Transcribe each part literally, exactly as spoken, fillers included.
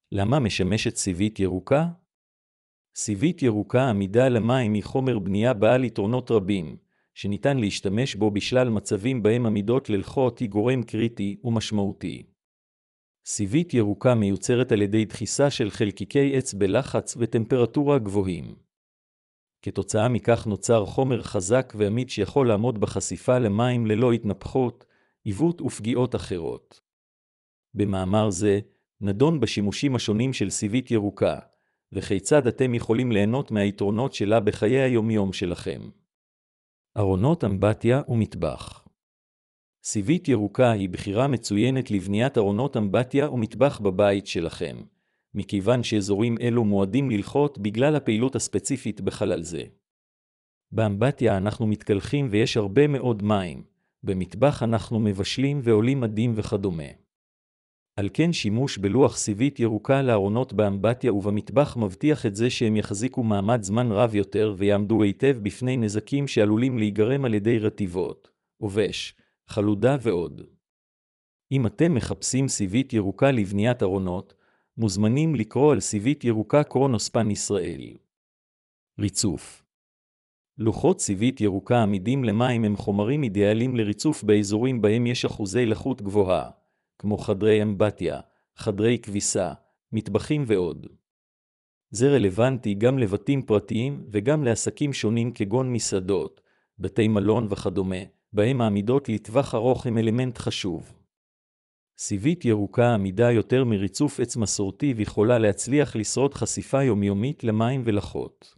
למה משמשת סיבית ירוקה? סיבית ירוקה עמידה למים היא חומר בנייה בעל יתרונות רבים, שניתן להשתמש בו בשלל מצבים בהם עמידות ללחות היא גורם קריטי ומשמעותי. סיבית ירוקה מיוצרת על ידי דחיסה של חלקיקי עץ בלחץ וטמפרטורה גבוהים. כתוצאה מכך נוצר חומר חזק ועמיד שיכול לעמוד בחשיפה למים ללא התנפחות, עיוות ופגיעות אחרות. במאמר זה נדון בשימושים השונים של סיבית ירוקה, וכיצד אתם יכולים ליהנות מהיתרונות שלה בחיי היומיום שלכם. ארונות אמבטיה ומטבח. סיבית ירוקה היא בחירה מצוינת לבניית ארונות אמבטיה ומטבח בבית שלכם, מכיוון שאזורים אלו מועדים ללחות בגלל הפעילות הספציפית בחלל זה. באמבטיה אנחנו מתקלחים ויש הרבה מאוד מים, במטבח אנחנו מבשלים ועולים מדים וכדומה. על כן שימוש בלוח סיבית ירוקה לארונות באמבטיה ובמטבח מבטיח את זה שהם יחזיקו מעמד זמן רב יותר ויעמדו היטב בפני נזקים שעלולים להיגרם על ידי רטיבות, עובש, חלודה ועוד. אם אתם מחפשים סיבית ירוקה לבניית ארונות, מוזמנים לקרוא על סיבית ירוקה קרונוספן ישראל. ריצוף. לוחות סיבית ירוקה עמידים למים הם חומרים אידיאליים לריצוף באזורים בהם יש אחוזי לחות גבוהה, כמו חדרי אמבטיה, חדרי כביסה, מטבחים ועוד. זה רלוונטי גם לבתים פרטיים וגם לעסקים שונים כגון מסעדות, בתי מלון וכדומה, בהם העמידות לטווח ארוך הם אלמנט חשוב. סיבית ירוקה עמידה יותר מריצוף עץ מסורתי ויכולה להצליח לשרוד חשיפה יומיומית למים ולחות.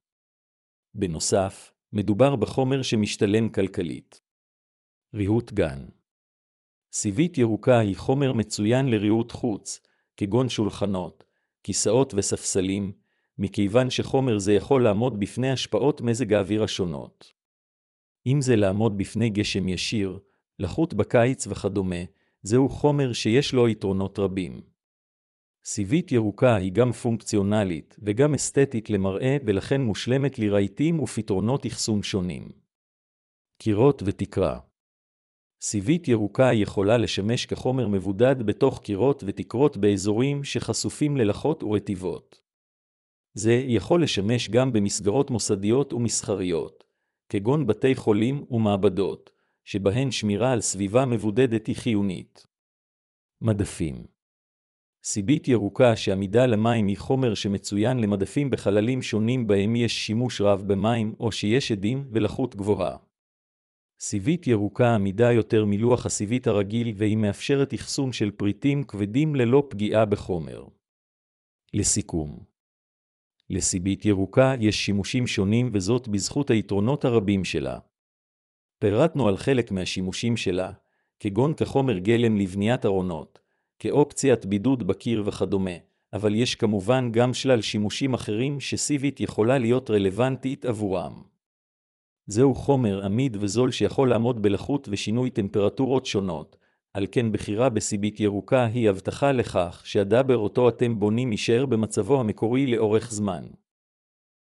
בנוסף, מדובר בחומר שמשתלם כלכלית. ריהוט גן. סיבית ירוקה היא חומר מצוין לריהוט חוץ, כגון שולחנות, כיסאות וספסלים, מכיוון שחומר זה יכול לעמוד בפני השפעות מזג האוויר השונות. אם זה לעמוד בפני גשם ישיר, לחות בקיץ וכדומה, זהו חומר שיש לו יתרונות רבים. סיבית ירוקה היא גם פונקציונלית וגם אסתטית למראה ולכן מושלמת לרהיטים ופתרונות אחסון שונים. קירות ותקרה. סיבית ירוקה יכולה לשמש כחומר מבודד בתוך קירות ותקרות באזורים שחשופים ללחות ורטיבות. זה יכול לשמש גם במסגרות מוסדיות ומסחריות, כגון בתי חולים ומעבדות, שבהן שמירה על סביבה מבודדת היא חיונית. מדפים. סיבית ירוקה שעמידה למים היא חומר שמצוין למדפים בחללים שונים בהם יש שימוש רב במים או שיש עדים ולחות גבוהה. סיבית ירוקה עמידה יותר מלוח הסיבית הרגיל והיא מאפשרת אחסון של פריטים כבדים ללא פגיעה בחומר. לסיכום. לסיבית ירוקה יש שימושים שונים וזאת בזכות היתרונות הרבים שלה. פירטנו על חלק מהשימושים שלה, כגון כחומר גלם לבניית ארונות, כאופציית בידוד בקיר וכדומה, אבל יש כמובן גם שלל שימושים אחרים שסיבית יכולה להיות רלוונטית עבורם. זהו חומר עמיד וזול שיכול לעמוד בלחות ושינוי טמפרטורות שונות, על כן בחירה בסיבית ירוקה היא הבטחה לכך שהדבר אותו אתם בונים יישאר במצבו המקורי לאורך זמן.